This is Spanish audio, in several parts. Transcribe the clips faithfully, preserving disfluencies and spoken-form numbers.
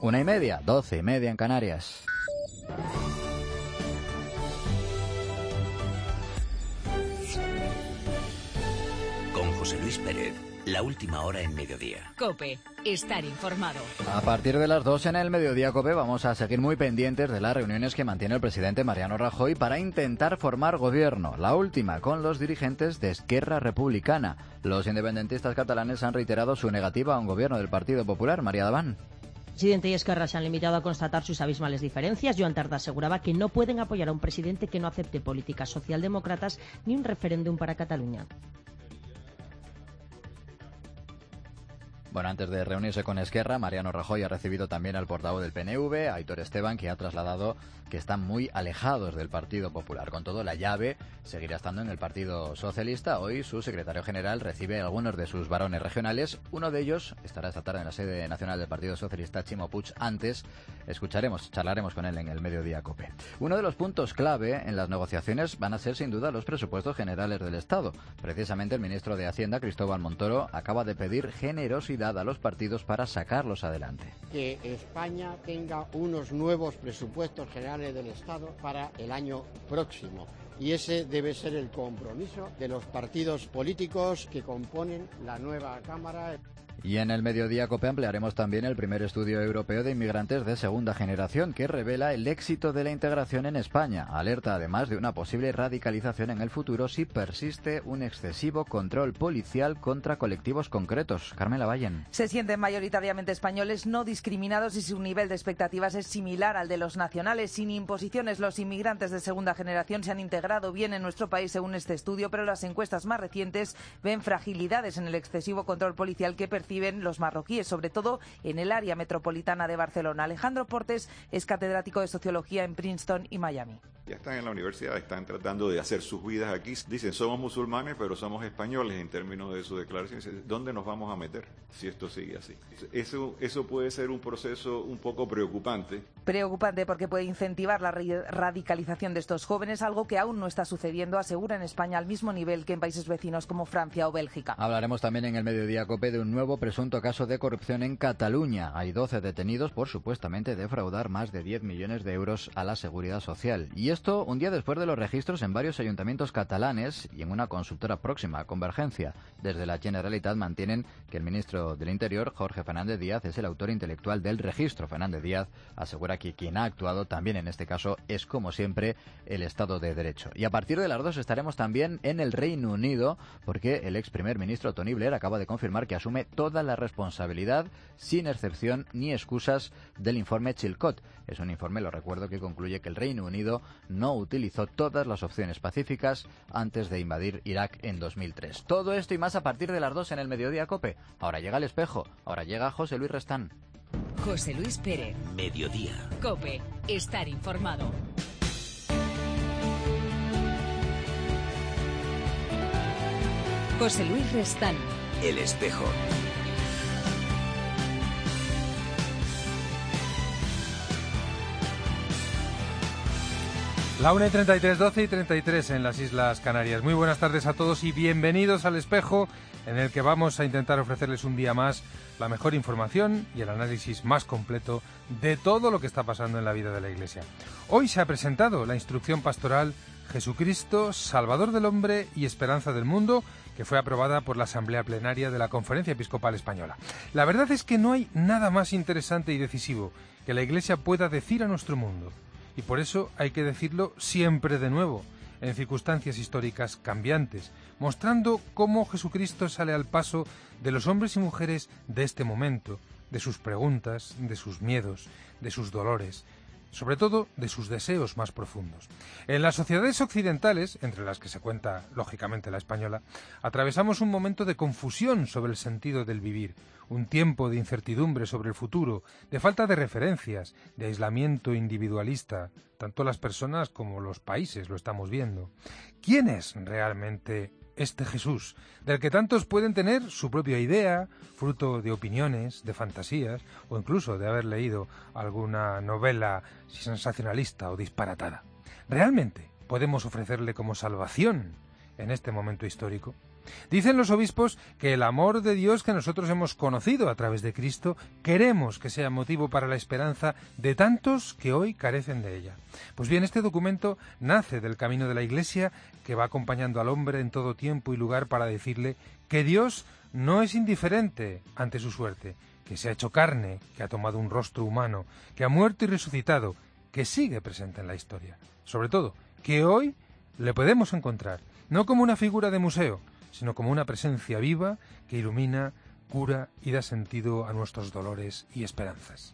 Una y media, doce y media en Canarias. Con José Luis Pérez, la última hora en Mediodía. COPE, estar informado. A partir de las dos en el Mediodía COPE vamos a seguir muy pendientes de las reuniones que mantiene el presidente Mariano Rajoy para intentar formar gobierno. La última con los dirigentes de Esquerra Republicana. Los independentistas catalanes han reiterado su negativa a un gobierno del Partido Popular. María Daván. Presidente y Esquerra se han limitado a constatar sus abismales diferencias. Joan Tardá aseguraba que no pueden apoyar a un presidente que no acepte políticas socialdemócratas ni un referéndum para Cataluña. Bueno, antes de reunirse con Esquerra, Mariano Rajoy ha recibido también al portavoz del P N V, Aitor Esteban, que ha trasladado que están muy alejados del Partido Popular. Con todo, la llave seguirá estando en el Partido Socialista. Hoy su secretario general recibe a algunos de sus varones regionales. Uno de ellos estará esta tarde en la sede nacional del Partido Socialista, Chimo Puig. Antes escucharemos, charlaremos con él en el Mediodía COPE. Uno de los puntos clave en las negociaciones van a ser sin duda los presupuestos generales del Estado. Precisamente el ministro de Hacienda, Cristóbal Montoro, acaba de pedir generosidad a los partidos para sacarlos adelante. Que España tenga unos nuevos presupuestos generales del Estado para el año próximo. Y ese debe ser el compromiso de los partidos políticos que componen la nueva Cámara. Y en el Mediodía COPE ampliaremos también el primer estudio europeo de inmigrantes de segunda generación que revela el éxito de la integración en España. Alerta además de una posible radicalización en el futuro si persiste un excesivo control policial contra colectivos concretos. Carmela Vallen. Se sienten mayoritariamente españoles no discriminados y su nivel de expectativas es similar al de los nacionales. Sin imposiciones, los inmigrantes de segunda generación se han integrado bien en nuestro país según este estudio, pero las encuestas más recientes ven fragilidades en el excesivo control policial que perciben los marroquíes, sobre todo en el área metropolitana de Barcelona. Alejandro Portes es catedrático de Sociología en Princeton y Miami. Ya están en la universidad, están tratando de hacer sus vidas aquí. Dicen, somos musulmanes, pero somos españoles en términos de su declaración. ¿Dónde nos vamos a meter si esto sigue así? Eso, eso puede ser un proceso un poco preocupante. Preocupante porque puede incentivar la radicalización de estos jóvenes, algo que aún no está sucediendo, asegura en España, al mismo nivel que en países vecinos como Francia o Bélgica. Hablaremos también en el Mediodía COPE de un nuevo presunto caso de corrupción en Cataluña. Hay doce detenidos por supuestamente defraudar más de diez millones de euros a la Seguridad Social. Y esto un día después de los registros en varios ayuntamientos catalanes y en una consultora próxima a Convergencia. Desde la Generalitat mantienen que el ministro del Interior, Jorge Fernández Díaz, es el autor intelectual del registro. Fernández Díaz asegura que quien ha actuado también en este caso es, como siempre, el Estado de Derecho. Y a partir de las dos estaremos también en el Reino Unido, porque el ex primer ministro Tony Blair acaba de confirmar que asume toda la responsabilidad, sin excepción ni excusas, del informe Chilcot. Es un informe, lo recuerdo, que concluye que el Reino Unido no utilizó todas las opciones pacíficas antes de invadir Irak en dos mil tres. Todo esto y más a partir de las dos en el Mediodía COPE. Ahora llega El Espejo, ahora llega José Luis Restán. José Luis Pérez. Mediodía. COPE, estar informado. José Luis Restán. El Espejo. La una y treinta y tres, doce y treinta y tres en las Islas Canarias. Muy buenas tardes a todos y bienvenidos al Espejo, en el que vamos a intentar ofrecerles un día más la mejor información y el análisis más completo de todo lo que está pasando en la vida de la Iglesia. Hoy se ha presentado la instrucción pastoral Jesucristo, Salvador del Hombre y Esperanza del Mundo, que fue aprobada por la Asamblea Plenaria de la Conferencia Episcopal Española. La verdad es que no hay nada más interesante y decisivo que la Iglesia pueda decir a nuestro mundo. Y por eso hay que decirlo siempre de nuevo, en circunstancias históricas cambiantes, mostrando cómo Jesucristo sale al paso de los hombres y mujeres de este momento, de sus preguntas, de sus miedos, de sus dolores, sobre todo de sus deseos más profundos. En las sociedades occidentales, entre las que se cuenta lógicamente la española, atravesamos un momento de confusión sobre el sentido del vivir, un tiempo de incertidumbre sobre el futuro, de falta de referencias, de aislamiento individualista. Tanto las personas como los países lo estamos viendo. ¿Quién es realmente este Jesús, del que tantos pueden tener su propia idea, fruto de opiniones, de fantasías, o incluso de haber leído alguna novela sensacionalista o disparatada? ¿Realmente podemos ofrecerle como salvación en este momento histórico? Dicen los obispos que el amor de Dios que nosotros hemos conocido a través de Cristo queremos que sea motivo para la esperanza de tantos que hoy carecen de ella. Pues bien, este documento nace del camino de la Iglesia que va acompañando al hombre en todo tiempo y lugar para decirle que Dios no es indiferente ante su suerte, que se ha hecho carne, que ha tomado un rostro humano, que ha muerto y resucitado, que sigue presente en la historia. Sobre todo, que hoy le podemos encontrar, no como una figura de museo, sino como una presencia viva que ilumina, cura y da sentido a nuestros dolores y esperanzas.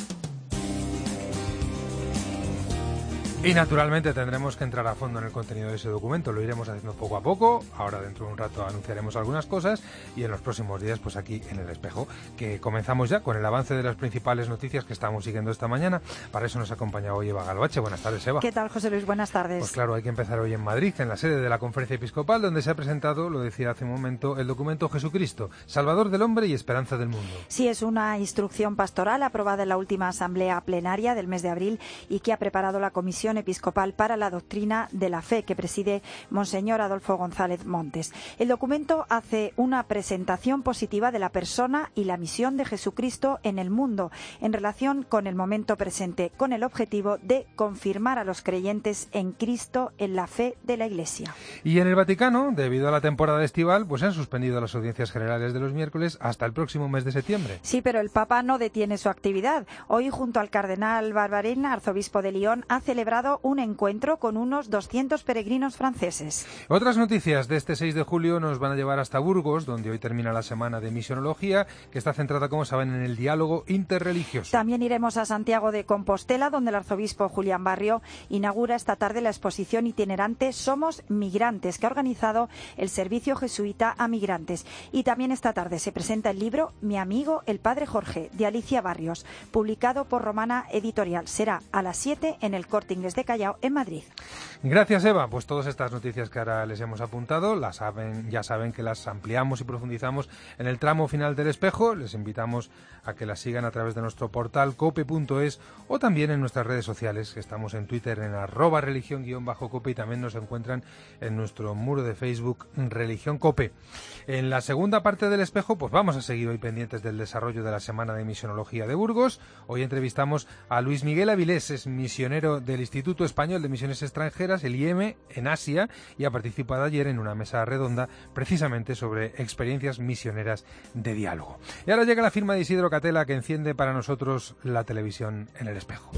Y naturalmente tendremos que entrar a fondo en el contenido de ese documento, lo iremos haciendo poco a poco, ahora dentro de un rato anunciaremos algunas cosas y en los próximos días pues aquí en El Espejo, que comenzamos ya con el avance de las principales noticias que estamos siguiendo esta mañana. Para eso nos acompaña hoy Eva Galvache. Buenas tardes, Eva. ¿Qué tal, José Luis? Buenas tardes. Pues claro, hay que empezar hoy en Madrid, en la sede de la Conferencia Episcopal, donde se ha presentado, lo decía hace un momento, el documento Jesucristo, Salvador del hombre y esperanza del mundo. Sí, es una instrucción pastoral aprobada en la última asamblea plenaria del mes de abril y que ha preparado la Comisión Episcopal para la Doctrina de la Fe, que preside Monseñor Adolfo González Montes. El documento hace una presentación positiva de la persona y la misión de Jesucristo en el mundo, en relación con el momento presente, con el objetivo de confirmar a los creyentes en Cristo en la fe de la Iglesia. Y en el Vaticano, debido a la temporada estival, pues se han suspendido las audiencias generales de los miércoles hasta el próximo mes de septiembre. Sí, pero el Papa no detiene su actividad. Hoy, junto al cardenal Barbarin, arzobispo de Lyon, ha celebrado un encuentro con unos doscientos peregrinos franceses. Otras noticias de este seis de julio nos van a llevar hasta Burgos, donde hoy termina la semana de misionología, que está centrada, como saben, en el diálogo interreligioso. También iremos a Santiago de Compostela, donde el arzobispo Julián Barrio inaugura esta tarde la exposición itinerante Somos Migrantes, que ha organizado el Servicio Jesuita a Migrantes. Y también esta tarde se presenta el libro Mi amigo el Padre Jorge, de Alicia Barrios, publicado por Romana Editorial. Será a las siete en el Corte Inglés de Callao, en Madrid. Gracias, Eva. Pues todas estas noticias que ahora les hemos apuntado, las saben, ya saben que las ampliamos y profundizamos en el tramo final del Espejo. Les invitamos a que las sigan a través de nuestro portal cope punto es o también en nuestras redes sociales, que estamos en Twitter en arroba religión guión bajo cope y también nos encuentran en nuestro muro de Facebook Religión Cope. En la segunda parte del Espejo, pues vamos a seguir hoy pendientes del desarrollo de la Semana de Misionología de Burgos. Hoy entrevistamos a Luis Miguel Avilés, es misionero del Instituto Español de Misiones Extranjeras, el I E M, en Asia, y ha participado ayer en una mesa redonda precisamente sobre experiencias misioneras de diálogo. Y ahora llega la firma de Isidro Catela, que enciende para nosotros la televisión en El Espejo.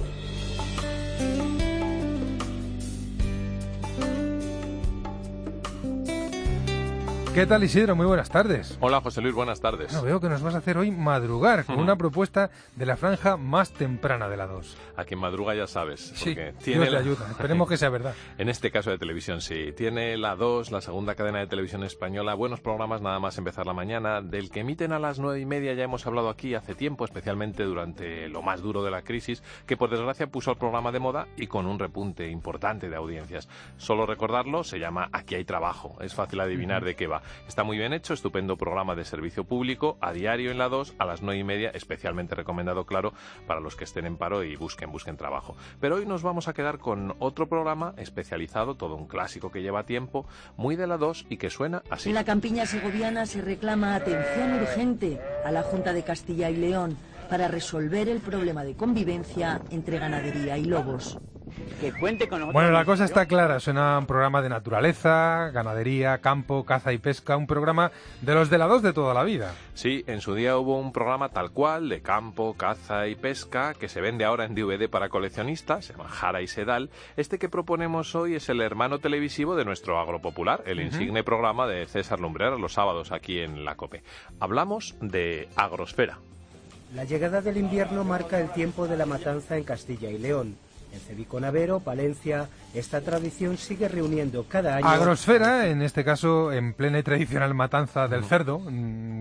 ¿Qué tal, Isidro? Muy buenas tardes. Hola, José Luis, buenas tardes. Bueno, veo que nos vas a hacer hoy madrugar con uh-huh. una propuesta de la franja más temprana de la dos. A quien madruga ya sabes. Sí, tiene Dios la... le ayuda. Esperemos que sea verdad. En este caso de televisión, sí. Tiene la dos, la segunda cadena de televisión española, buenos programas nada más empezar la mañana, del que emiten a las nueve y media ya hemos hablado aquí hace tiempo, especialmente durante lo más duro de la crisis, que por desgracia puso el programa de moda y con un repunte importante de audiencias. Solo recordarlo, se llama Aquí hay trabajo. Es fácil adivinar uh-huh. de qué va. Está muy bien hecho, estupendo programa de servicio público, a diario en la dos, a las nueve y media, especialmente recomendado, claro, para los que estén en paro y busquen, busquen trabajo. Pero hoy nos vamos a quedar con otro programa especializado, todo un clásico que lleva tiempo, muy de la dos y que suena así. En la campiña segoviana se reclama atención urgente a la Junta de Castilla y León para resolver el problema de convivencia entre ganadería y lobos. Que cuente con nosotros. Bueno, la cosa está clara, suena un programa de naturaleza, ganadería, campo, caza y pesca, un programa de los de la dos de toda la vida. Sí, en su día hubo un programa tal cual de campo, caza y pesca que se vende ahora en D V D para coleccionistas, se llama Jara y Sedal. Este que proponemos hoy es el hermano televisivo de nuestro Agropopular, el uh-huh. insigne programa de César Lumbreras los sábados aquí en la COPE. Hablamos de Agrosfera. La llegada del invierno marca el tiempo de la matanza en Castilla y León. En Cebico-Navero, Palencia, esta tradición sigue reuniendo cada año... Agrosfera, en este caso, en plena y tradicional matanza del cerdo, de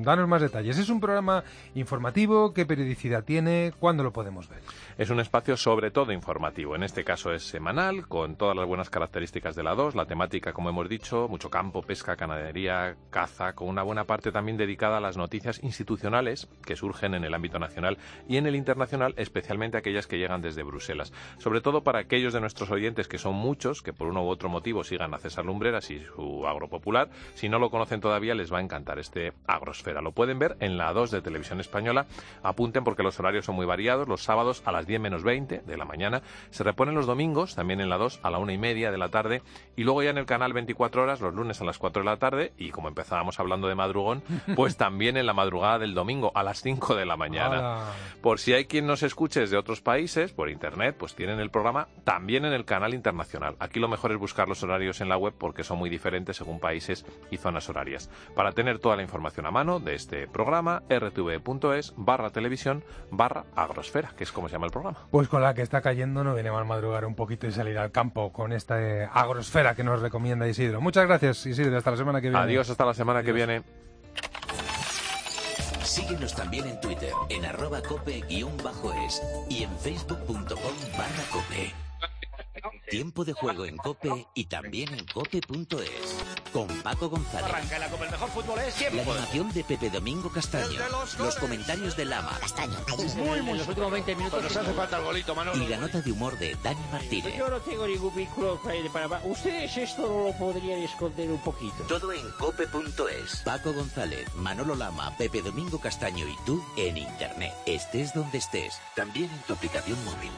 Danos más detalles. ¿Es un programa informativo? ¿Qué periodicidad tiene? ¿Cuándo lo podemos ver? Es un espacio sobre todo informativo. En este caso es semanal, con todas las buenas características de la dos. La temática, como hemos dicho, mucho campo, pesca, ganadería, caza, con una buena parte también dedicada a las noticias institucionales que surgen en el ámbito nacional y en el internacional, especialmente aquellas que llegan desde Bruselas. Sobre todo para aquellos de nuestros oyentes, que son muchos, que por uno u otro motivo sigan a César Lumbreras y su Agropopular. Si no lo conocen todavía, les va a encantar este Agrosfera. Lo pueden ver en la dos de Televisión Española. Apunten porque los horarios son muy variados. Los sábados a las diez menos veinte de la mañana. Se reponen los domingos, también en la dos, a la una y media de la tarde. Y luego ya en el canal veinticuatro horas, los lunes a las cuatro de la tarde. Y como empezábamos hablando de madrugón, pues también en la madrugada del domingo a las cinco de la mañana. Hola. Por si hay quien nos escuche desde otros países, por internet, pues tienen el programa también en el canal internacional. Aquí lo mejor es buscar los horarios en la web porque son muy diferentes según países y zonas horarias. Para tener toda la información a mano de este programa, r t v punto es barra televisión barra agrosfera, que es como se llama el programa. Pues con la que está cayendo no viene mal madrugar un poquito y salir al campo con esta eh, agrosfera que nos recomienda Isidro. Muchas gracias, Isidro. Hasta la semana que viene. Adiós, hasta la semana Adiós. que viene. Síguenos también en Twitter, en arroba cope guión bajo es y en facebook punto com barra cope. Tiempo de juego en COPE y también en cope punto es. Con Paco González. Arranca la Copa, el mejor fútbol es tiempo. La animación de Pepe Domingo Castaño. Los, los comentarios de Lama. Castaño. Muy, muy. En los últimos veinte minutos. Nos hace falta el golito, Manolo. Y la nota de humor de Dani Martínez. Yo no tengo ningún vínculo para... Ustedes esto no lo podrían esconder un poquito. Todo en cope punto es. Paco González, Manolo Lama, Pepe Domingo Castaño y tú en Internet. Estés donde estés. También en tu aplicación móvil.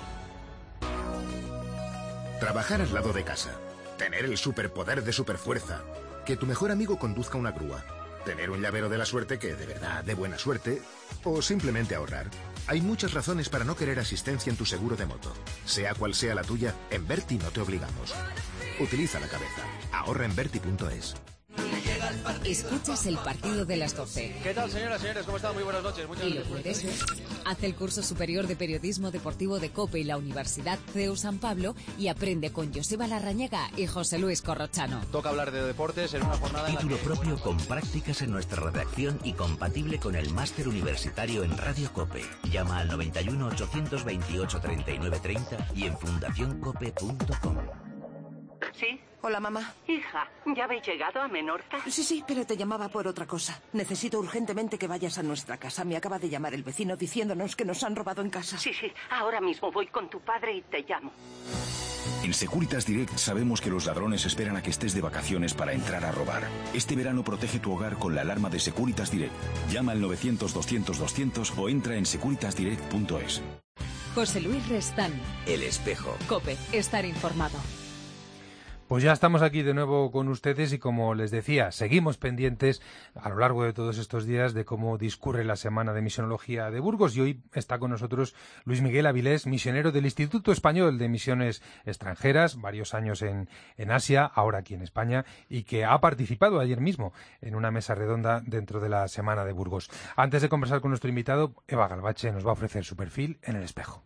Trabajar al lado de casa, tener el superpoder de superfuerza, que tu mejor amigo conduzca una grúa, tener un llavero de la suerte que de verdad dé buena suerte, o simplemente ahorrar. Hay muchas razones para no querer asistencia en tu seguro de moto. Sea cual sea la tuya, en Berti no te obligamos. Utiliza la cabeza. Ahorra en berti punto es. Escuchas el partido de las doce. ¿Qué tal, señoras y señores? ¿Cómo están? Muy buenas noches. Muchas y lo puedes ver. Haz el curso superior de periodismo deportivo de COPE y la Universidad C E U San Pablo y aprende con Joseba Larrañaga y José Luis Corrochano. Toca hablar de deportes en una jornada. Título en la que... propio con prácticas en nuestra redacción y compatible con el máster universitario en Radio COPE. Llama al noventa y uno, ochocientos veintiocho, treinta y nueve treinta y en fundación cope punto com. ¿Sí? Hola, mamá. Hija, ¿ya habéis llegado a Menorca? Sí, sí, pero te llamaba por otra cosa. Necesito urgentemente que vayas a nuestra casa. Me acaba de llamar el vecino diciéndonos que nos han robado en casa. Sí, sí, ahora mismo voy con tu padre y te llamo. En Securitas Direct sabemos que los ladrones esperan a que estés de vacaciones para entrar a robar. Este verano protege tu hogar con la alarma de Securitas Direct. Llama al novecientos, doscientos, doscientos o entra en securitas direct punto es. José Luis Restán. El Espejo. COPE. Estar informado. Pues ya estamos aquí de nuevo con ustedes y como les decía, seguimos pendientes a lo largo de todos estos días de cómo discurre la Semana de Misionología de Burgos y hoy está con nosotros Luis Miguel Avilés, misionero del Instituto Español de Misiones Extranjeras, varios años en, en Asia, ahora aquí en España, y que ha participado ayer mismo en una mesa redonda dentro de la Semana de Burgos. Antes de conversar con nuestro invitado, Eva Galvache nos va a ofrecer su perfil en El Espejo.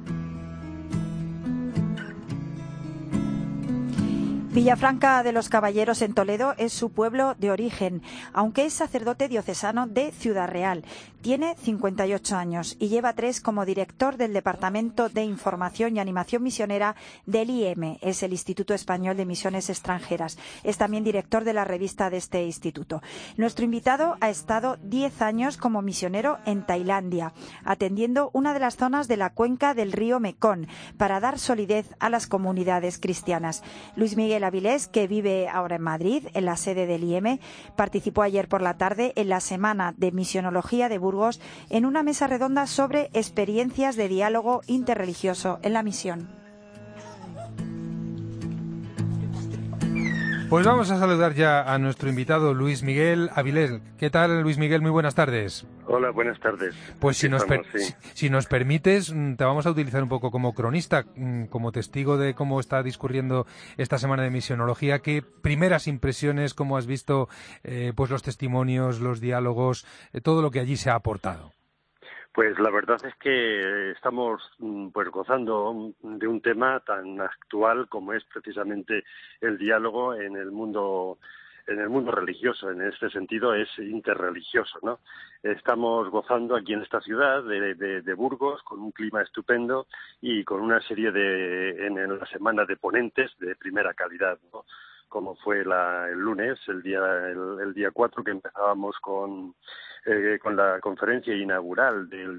Villafranca de los Caballeros en Toledo es su pueblo de origen, aunque es sacerdote diocesano de Ciudad Real. Tiene cincuenta y ocho años y lleva tres como director del Departamento de Información y Animación Misionera del I E M, es el Instituto Español de Misiones Extranjeras. Es también director de la revista de este instituto. Nuestro invitado ha estado diez años como misionero en Tailandia, atendiendo una de las zonas de la cuenca del río Mekong para dar solidez a las comunidades cristianas. Luis Miguel Avilés, que vive ahora en Madrid, en la sede del I E M, participó ayer por la tarde en la Semana de Misionología de Burgos en una mesa redonda sobre experiencias de diálogo interreligioso en la misión. Pues vamos a saludar ya a nuestro invitado Luis Miguel Avilés. ¿Qué tal, Luis Miguel? Muy buenas tardes. Hola, buenas tardes. Pues si nos, estamos, per- sí. si, si nos permites, te vamos a utilizar un poco como cronista, como testigo de cómo está discurriendo esta Semana de Misionología. ¿Qué primeras impresiones, cómo has visto eh, pues los testimonios, los diálogos, eh, todo lo que allí se ha aportado? Pues la verdad es que estamos pues gozando de un tema tan actual como es precisamente el diálogo en el mundo en el mundo religioso, en este sentido es interreligioso, ¿no? Estamos gozando aquí en esta ciudad de, de, de Burgos con un clima estupendo y con una serie de, en, en la semana de ponentes de primera calidad, ¿no? Como fue la, el lunes, el día el, el día cuatro, que empezábamos con, eh, con la conferencia inaugural del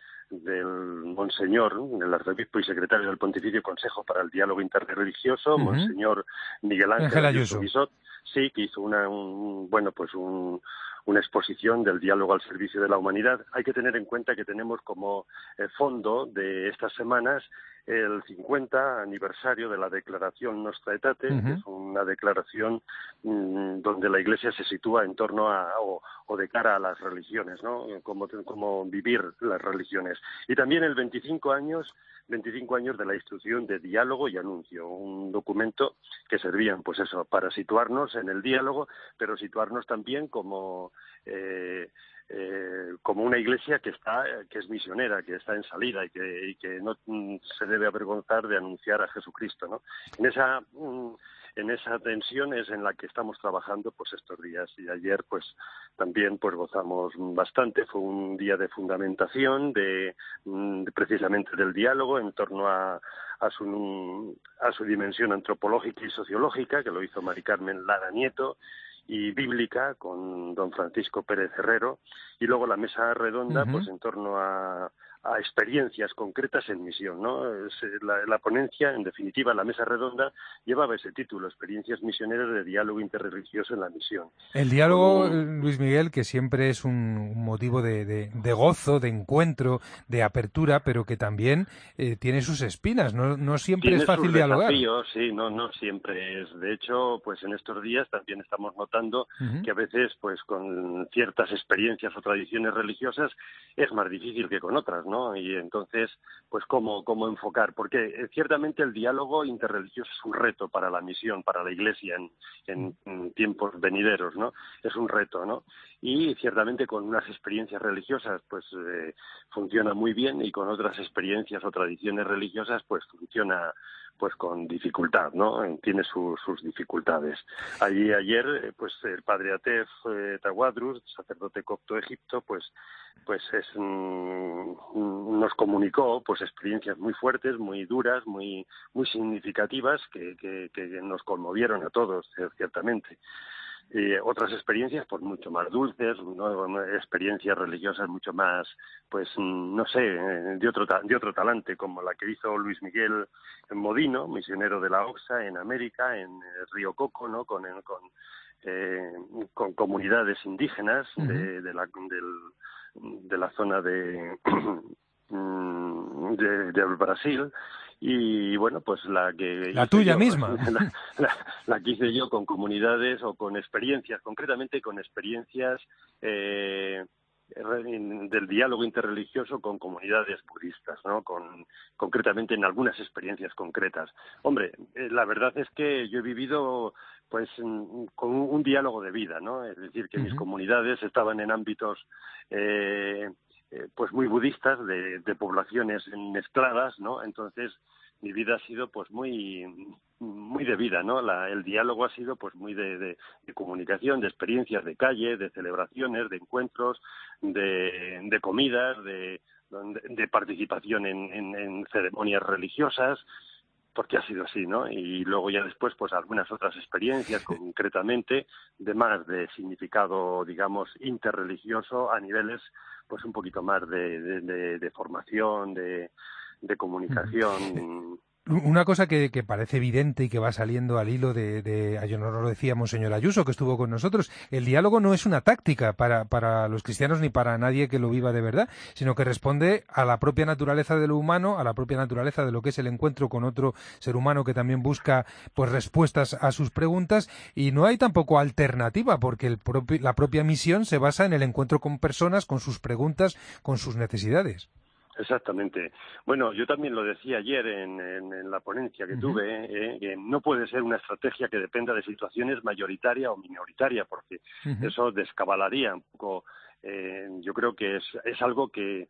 del Monseñor, el arzobispo y secretario del Pontificio Consejo para el Diálogo Interreligioso, uh-huh. Monseñor Miguel Ángel, Ángel Ayuso. Bisot, sí, que hizo una, un, bueno, pues un, una exposición del diálogo al servicio de la humanidad. Hay que tener en cuenta que tenemos como eh, fondo de estas semanas el cincuenta aniversario de la Declaración Nostra Aetate, uh-huh. que es una declaración mmm, donde la Iglesia se sitúa en torno a, o, o de cara a las religiones, ¿no? Cómo, cómo vivir las religiones. Y también el veinticinco años de la Instrucción de Diálogo y Anuncio, un documento que servían, pues eso, para situarnos en el diálogo, pero situarnos también como... Eh, Eh, como una iglesia que está que es misionera, que está en salida y que, y que no mm, se debe avergonzar de anunciar a Jesucristo, ¿no? En esa mm, en esa tensión es en la que estamos trabajando pues estos días, y ayer pues también pues gozamos bastante. Fue un día de fundamentación de, de precisamente del diálogo en torno a a su a su dimensión antropológica y sociológica, que lo hizo Mari Carmen Lara Nieto, y bíblica con don Francisco Pérez Herrero, y luego la mesa redonda uh-huh. pues en torno a, a experiencias concretas en misión, ¿no? Es, la, la ponencia, en definitiva, la mesa redonda llevaba ese título, Experiencias Misioneras de Diálogo Interreligioso en la Misión. El diálogo, Con... Luis Miguel, que siempre es un, un motivo de, de, de gozo, de encuentro, de apertura, pero que también eh, tiene sus espinas, no, no siempre tiene es fácil sus dialogar. Desafíos, sí, no, no siempre es. De hecho, pues en estos días también estamos notando uh-huh. que a veces, pues con ciertas experiencias o tradiciones religiosas es más difícil que con otras, ¿no? Y entonces, pues cómo cómo enfocar, porque eh, ciertamente el diálogo interreligioso es un reto para la misión, para la Iglesia en, en, en tiempos venideros, ¿no? Es un reto, ¿no? Y ciertamente con unas experiencias religiosas, pues eh, funciona muy bien, y con otras experiencias o tradiciones religiosas, pues funciona pues con dificultad, ¿no? Tiene su, sus dificultades. Allí ayer, pues el padre Atef eh, Tawadrus, sacerdote copto de Egipto, pues pues es mm, nos comunicó pues experiencias muy fuertes, muy duras, muy muy significativas que, que, que nos conmovieron a todos, ciertamente. Y otras experiencias pues mucho más dulces, ¿no? Experiencias religiosas mucho más, pues no sé, de otro de otro talante, como la que hizo Luis Miguel Modino, misionero de la Oxa en América, en Río Coco, ¿no? Con con, eh, con comunidades indígenas uh-huh. de, de la del, de la zona de de, de Brasil. Y bueno, pues la que... La tuya yo, misma. La, la, la que hice yo con comunidades o con experiencias, concretamente con experiencias eh, del diálogo interreligioso con comunidades budistas, ¿no? Con, concretamente en algunas experiencias concretas. Hombre, eh, la verdad es que yo he vivido pues con un, un diálogo de vida, ¿no? Es decir, que uh-huh. mis comunidades estaban en ámbitos... Eh, Eh, pues muy budistas, de, de poblaciones mezcladas, ¿no? Entonces mi vida ha sido pues muy muy de vida, ¿no? La, el diálogo ha sido pues muy de, de, de comunicación, de experiencias de calle, de celebraciones, de encuentros, de, de comidas, de, de, de participación en, en, en ceremonias religiosas, porque ha sido así, ¿no? Y luego ya después, pues algunas otras experiencias, concretamente, de más de significado, digamos, interreligioso a niveles, pues un poquito más de, de, de, de formación, de, de comunicación. Una cosa que, que parece evidente y que va saliendo al hilo de, de ayer nos lo decía Monseñor Ayuso, que estuvo con nosotros, el diálogo no es una táctica para, para los cristianos ni para nadie que lo viva de verdad, sino que responde a la propia naturaleza de lo humano, a la propia naturaleza de lo que es el encuentro con otro ser humano que también busca pues respuestas a sus preguntas, y no hay tampoco alternativa, porque el propio, la propia misión se basa en el encuentro con personas, con sus preguntas, con sus necesidades. Exactamente. Bueno, yo también lo decía ayer en, en, en la ponencia que uh-huh. tuve, eh, que no puede ser una estrategia que dependa de situaciones mayoritaria o minoritaria, porque uh-huh. eso descabalaría un poco. Eh, yo creo que es, es algo que,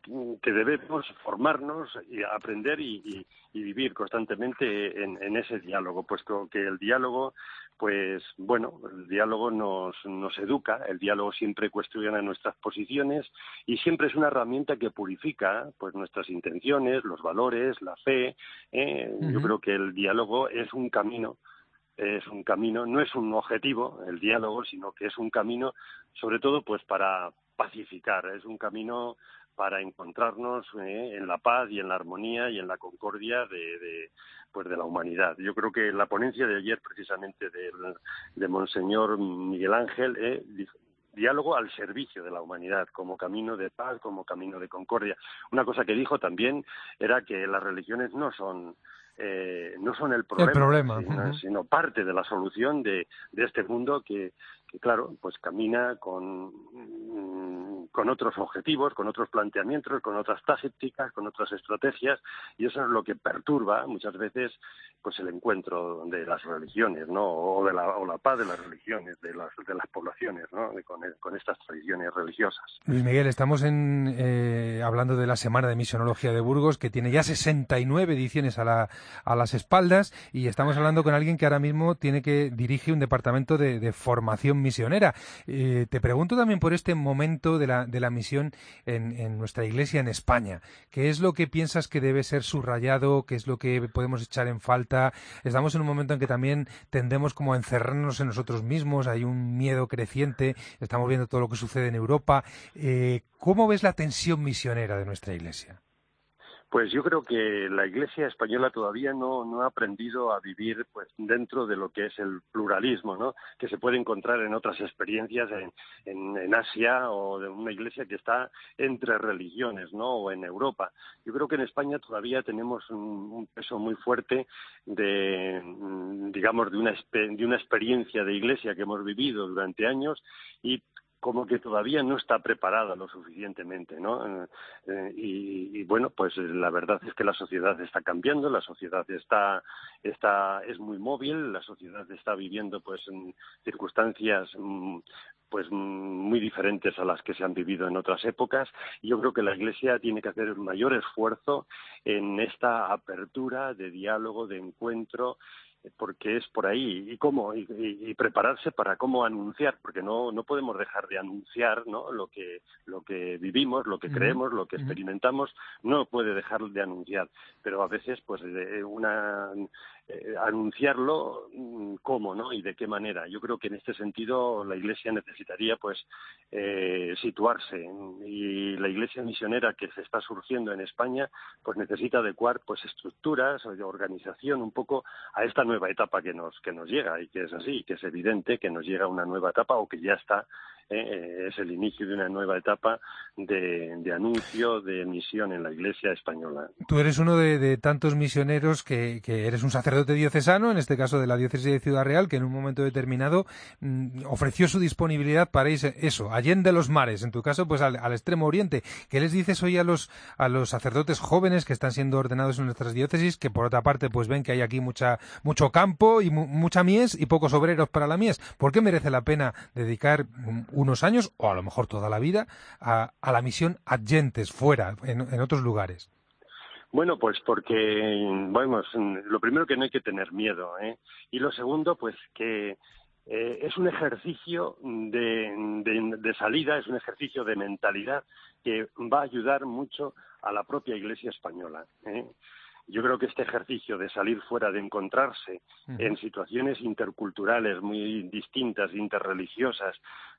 que debemos formarnos y aprender y, y, y vivir constantemente en, en ese diálogo, puesto que el diálogo, pues bueno, el diálogo nos, nos educa, el diálogo siempre cuestiona nuestras posiciones y siempre es una herramienta que purifica pues nuestras intenciones, los valores, la fe. ¿eh? Uh-huh. Yo creo que el diálogo es un camino, es un camino, no es un objetivo el diálogo, sino que es un camino, sobre todo pues para pacificar, es un camino para encontrarnos eh, en la paz y en la armonía y en la concordia de, de pues de la humanidad. Yo creo que la ponencia de ayer, precisamente, de, de Monseñor Miguel Ángel, eh, diálogo al servicio de la humanidad, como camino de paz, como camino de concordia. Una cosa que dijo también era que las religiones no son eh, no son el problema, el problema. Sino, Uh-huh. sino parte de la solución de, de este mundo que, que, claro, pues camina con, con otros objetivos, con otros planteamientos, con otras tácticas, con otras estrategias, y eso es lo que perturba muchas veces pues el encuentro de las religiones, ¿no? O de la, o la paz de las religiones, de las, de las poblaciones, ¿no? Con, con estas tradiciones religiosas. Luis Miguel, estamos en, eh, hablando de la Semana de Misionología de Burgos, que tiene ya sesenta y nueve ediciones a, la, a las espaldas, y estamos hablando con alguien que ahora mismo tiene que dirige un departamento de, de formación misionera. Eh, te pregunto también por este momento de la, de la misión en, en nuestra Iglesia en España. ¿Qué es lo que piensas que debe ser subrayado? ¿Qué es lo que podemos echar en falta? Estamos en un momento en que también tendemos como a encerrarnos en nosotros mismos, hay un miedo creciente, estamos viendo todo lo que sucede en Europa. Eh, ¿Cómo ves la tensión misionera de nuestra Iglesia? Pues yo creo que la Iglesia española todavía no, no ha aprendido a vivir pues dentro de lo que es el pluralismo, ¿no? Que se puede encontrar en otras experiencias en, en, en Asia, o de una Iglesia que está entre religiones, ¿no? O en Europa. Yo creo que en España todavía tenemos un, un peso muy fuerte de, digamos, de una, de una experiencia de Iglesia que hemos vivido durante años y como que todavía no está preparada lo suficientemente, ¿no? Eh, y, y bueno, pues la verdad es que la sociedad está cambiando, la sociedad está, está es muy móvil, la sociedad está viviendo pues en circunstancias pues muy diferentes a las que se han vivido en otras épocas, y yo creo que la Iglesia tiene que hacer un mayor esfuerzo en esta apertura de diálogo, de encuentro, porque es por ahí, y cómo, y, y, y prepararse para cómo anunciar, porque no no podemos dejar de anunciar, ¿no? lo que lo que vivimos, lo que uh-huh. creemos, lo que uh-huh. experimentamos, no puede dejar de anunciar, pero a veces pues una eh, anunciarlo cómo, ¿no? Y de qué manera. Yo creo que en este sentido la Iglesia necesitaría pues eh, situarse, y la Iglesia misionera que se está surgiendo en España pues necesita adecuar pues estructuras de organización un poco a esta nueva etapa que nos que nos llega, y que es así, que es evidente que nos llega una nueva etapa, o que ya está, eh, es el inicio de una nueva etapa de, de anuncio de misión en la Iglesia española. Tú eres uno de, de tantos misioneros que, que eres un sacerdote diocesano, en este caso de la diócesis de Ciudad Real, que en un momento determinado mmm, ofreció su disponibilidad para irse, eso, allende los mares, en tu caso pues al, al extremo oriente. ¿Qué les dices hoy a los a los sacerdotes jóvenes que están siendo ordenados en nuestras diócesis, que por otra parte pues ven que hay aquí mucha mucho campo y mu- mucha mies y pocos obreros para la mies? ¿Por qué merece la pena dedicar unos años, o a lo mejor toda la vida, a, a la misión adyentes, fuera, en, en otros lugares? Bueno, pues porque, bueno, lo primero, que no hay que tener miedo, ¿eh? Y lo segundo, pues que eh, es un ejercicio de, de, de salida, es un ejercicio de mentalidad que va a ayudar mucho a la propia Iglesia española, ¿eh? Yo creo que este ejercicio de salir fuera, de encontrarse uh-huh. en situaciones interculturales muy distintas, interreligiosas,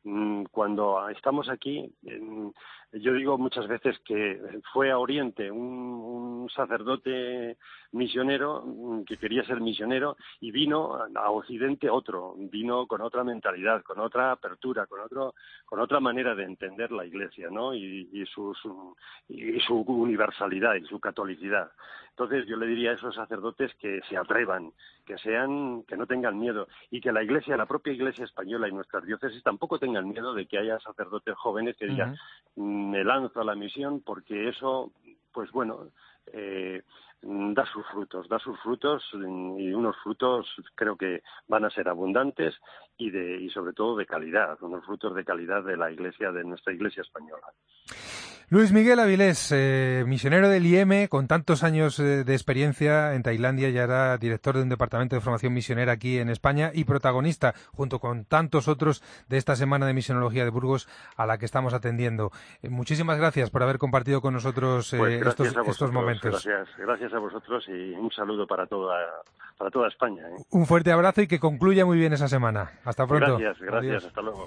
cuando estamos aquí, yo digo muchas veces que fue a Oriente un, un sacerdote misionero que quería ser misionero, y vino a Occidente otro, vino con otra mentalidad, con otra apertura, con otro, con otra manera de entender la Iglesia, ¿no? Y, y, su, su, y su universalidad y su catolicidad. Entonces yo le diría a esos sacerdotes que se atrevan, que sean, que no tengan miedo, y que la Iglesia, la propia Iglesia española y nuestras diócesis tampoco tengan miedo de que haya sacerdotes jóvenes que digan, uh-huh. me lanzo a la misión, porque eso, pues bueno, eh, da sus frutos, da sus frutos, y unos frutos creo que van a ser abundantes y de y sobre todo de calidad, unos frutos de calidad de la Iglesia, de nuestra Iglesia española. Luis Miguel Avilés, eh, misionero del I E M E, con tantos años eh, de experiencia en Tailandia, ya era director de un departamento de formación misionera aquí en España y protagonista, junto con tantos otros, de esta Semana de Misionología de Burgos a la que estamos atendiendo. Eh, muchísimas gracias por haber compartido con nosotros eh, pues estos, vosotros, estos momentos. Gracias, gracias a vosotros y un saludo para toda, para toda España. ¿eh? Un fuerte abrazo y que concluya muy bien esa semana. Hasta pronto. Gracias, gracias, Adiós. hasta luego.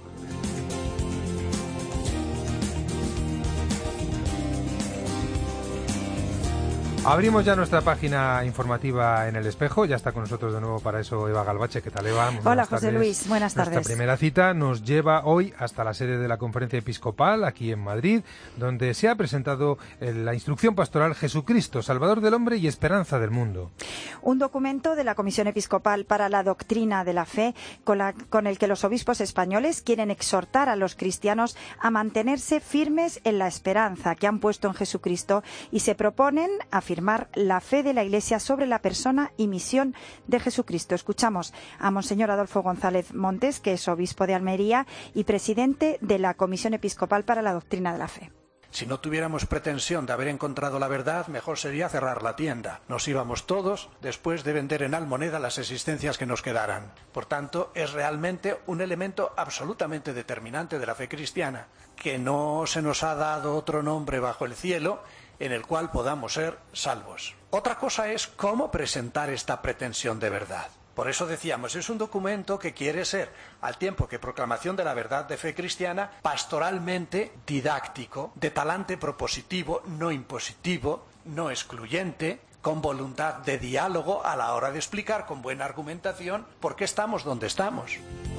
Abrimos ya nuestra página informativa en El Espejo. Ya está con nosotros de nuevo para eso Eva Galvache. ¿Qué tal, Eva? Hola, Buenas José tardes. Luis. Buenas tardes. Nuestra primera cita nos lleva hoy hasta la sede de la Conferencia Episcopal, aquí en Madrid, donde se ha presentado la instrucción pastoral Jesucristo, Salvador del hombre y esperanza del mundo. Un documento de la Comisión Episcopal para la Doctrina de la Fe, con, la, con el que los obispos españoles quieren exhortar a los cristianos a mantenerse firmes en la esperanza que han puesto en Jesucristo y se proponen afirmar la fe de la Iglesia sobre la persona y misión de Jesucristo. Escuchamos a Monseñor Adolfo González Montes, que es obispo de Almería y presidente de la Comisión Episcopal para la Doctrina de la Fe. Si no tuviéramos pretensión de haber encontrado la verdad, mejor sería cerrar la tienda. Nos íbamos todos después de vender en almoneda las existencias que nos quedaran. Por tanto, es realmente un elemento absolutamente determinante de la fe cristiana, que no se nos ha dado otro nombre bajo el cielo en el cual podamos ser salvos. Otra cosa es cómo presentar esta pretensión de verdad. Por eso decíamos, es un documento que quiere ser, al tiempo que proclamación de la verdad de fe cristiana, pastoralmente didáctico, de talante propositivo, no impositivo, no excluyente, con voluntad de diálogo a la hora de explicar con buena argumentación por qué estamos donde estamos.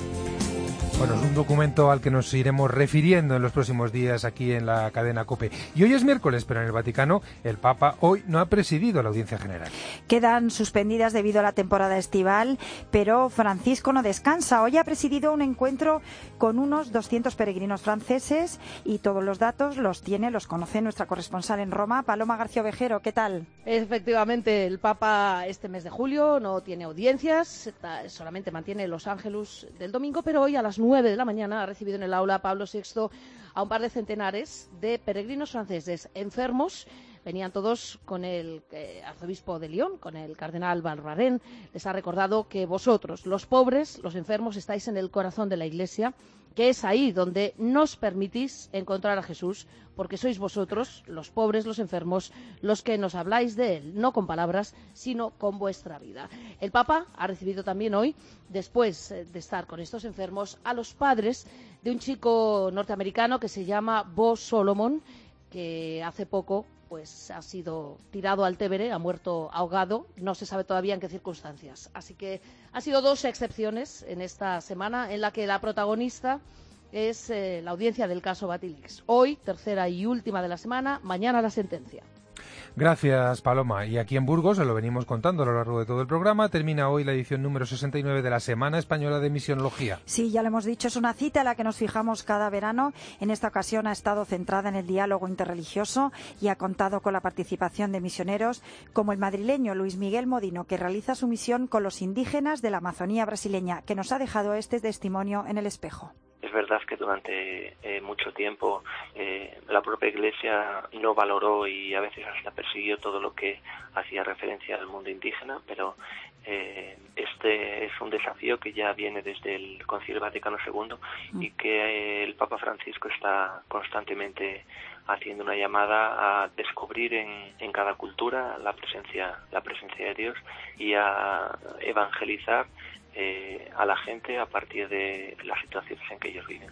Bueno, es un documento al que nos iremos refiriendo en los próximos días aquí en la cadena COPE. Y hoy es miércoles, pero en el Vaticano el Papa hoy no ha presidido la audiencia general. Quedan suspendidas debido a la temporada estival, pero Francisco no descansa. Hoy ha presidido un encuentro con unos doscientos peregrinos franceses y todos los datos los tiene, los conoce nuestra corresponsal en Roma, Paloma García Ovejero. ¿Qué tal? Efectivamente, el Papa este mes de julio no tiene audiencias, solamente mantiene los ángelus del domingo, pero hoy a las nueve de la mañana ha recibido en el aula Pablo sexto a un par de centenares de peregrinos franceses enfermos. Venían todos con el eh, arzobispo de Lyon, con el cardenal Barbarén. Les ha recordado que vosotros, los pobres, los enfermos, estáis en el corazón de la Iglesia, que es ahí donde nos permitís encontrar a Jesús, porque sois vosotros, los pobres, los enfermos, los que nos habláis de Él, no con palabras, sino con vuestra vida. El Papa ha recibido también hoy, después de estar con estos enfermos, a los padres de un chico norteamericano que se llama Bo Solomon, que hace poco pues ha sido tirado al Tévere, ha muerto ahogado, no se sabe todavía en qué circunstancias. Así que han sido dos excepciones en esta semana en la que la protagonista es eh, la audiencia del caso Batilix. Hoy, tercera y última de la semana, mañana la sentencia. Gracias, Paloma. Y aquí en Burgos, se lo venimos contando a lo largo de todo el programa, termina hoy la edición número sesenta y nueve de la Semana Española de Misionología. Sí, ya lo hemos dicho, es una cita a la que nos fijamos cada verano. En esta ocasión ha estado centrada en el diálogo interreligioso y ha contado con la participación de misioneros como el madrileño Luis Miguel Modino, que realiza su misión con los indígenas de la Amazonía brasileña, que nos ha dejado este testimonio en El Espejo. Es verdad que durante eh, mucho tiempo eh, la propia Iglesia no valoró y a veces hasta persiguió todo lo que hacía referencia al mundo indígena, pero eh, este es un desafío que ya viene desde el Concilio Vaticano segundo y que eh, el Papa Francisco está constantemente haciendo una llamada a descubrir en, en cada cultura la presencia, la presencia de Dios y a evangelizar Eh, a la gente a partir de las situaciones en que ellos viven.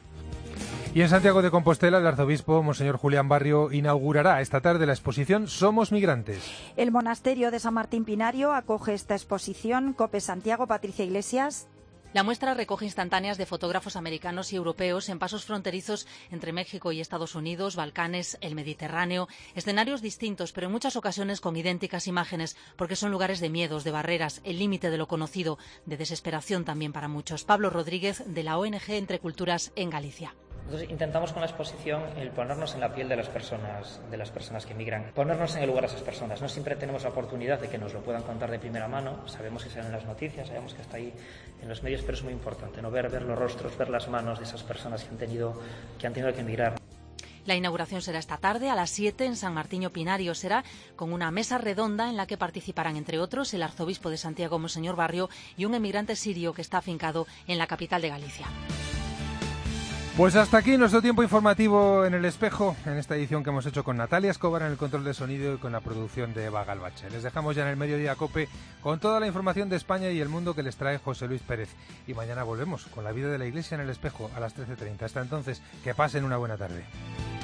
Y en Santiago de Compostela, el arzobispo Monseñor Julián Barrio inaugurará esta tarde la exposición Somos Migrantes. El monasterio de San Martín Pinario acoge esta exposición. COPE Santiago, Patricia Iglesias. La muestra recoge instantáneas de fotógrafos americanos y europeos en pasos fronterizos entre México y Estados Unidos, Balcanes, el Mediterráneo, escenarios distintos, pero en muchas ocasiones con idénticas imágenes, porque son lugares de miedos, de barreras, el límite de lo conocido, de desesperación también para muchos. Pablo Rodríguez, de la O N G Entre Culturas en Galicia. Entonces intentamos con la exposición el ponernos en la piel de las personas, de las personas que emigran, ponernos en el lugar de esas personas. No siempre tenemos la oportunidad de que nos lo puedan contar de primera mano, sabemos que salen en las noticias, sabemos que está ahí en los medios, pero es muy importante, ¿no? Ver, ver los rostros, ver las manos de esas personas que han tenido, que han tenido que emigrar. La inauguración será esta tarde a las siete en San Martiño Pinario. Será con una mesa redonda en la que participarán, entre otros, el arzobispo de Santiago, Monseñor Barrio, y un emigrante sirio que está afincado en la capital de Galicia. Pues hasta aquí nuestro tiempo informativo en El Espejo, en esta edición que hemos hecho con Natalia Escobar en el control de sonido y con la producción de Eva Galvache. Les dejamos ya en el Mediodía COPE con toda la información de España y el mundo que les trae José Luis Pérez. Y mañana volvemos con la vida de la Iglesia en El Espejo a las trece treinta. Hasta entonces, que pasen una buena tarde.